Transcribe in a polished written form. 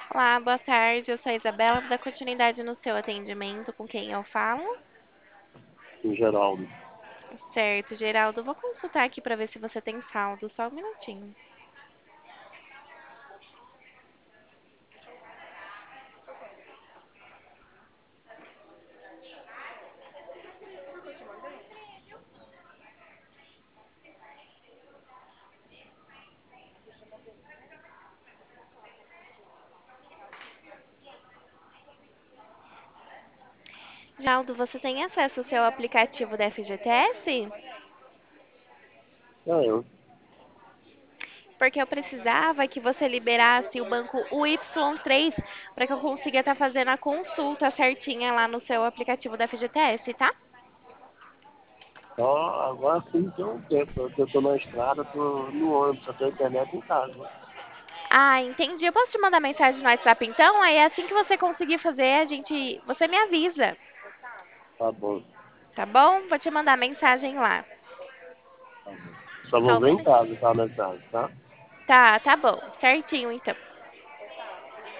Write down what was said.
Olá, boa tarde. Eu sou a Isabela, vou dar continuidade no seu atendimento. Com quem eu falo? Em geral. Certo, Geraldo. Vou consultar aqui para ver se você tem saldo. Só um minutinho. Geraldo, você tem acesso ao seu aplicativo da FGTS? Eu. Porque eu precisava que você liberasse o banco UY3 para que eu consiga estar fazendo a consulta certinha lá no seu aplicativo da FGTS, tá? Só agora sim tem um tempo. Eu tô na estrada, tô no ônibus, só tenho internet em casa. Ah, entendi. Eu posso te mandar mensagem no WhatsApp então? Aí assim que você conseguir fazer, você me avisa, Tá bom, tá bom? Vou te mandar mensagem lá. tá bom. Só Só vou um ver em minutinho. casa, tá, a mensagem, tá? Tá bom. Certinho então.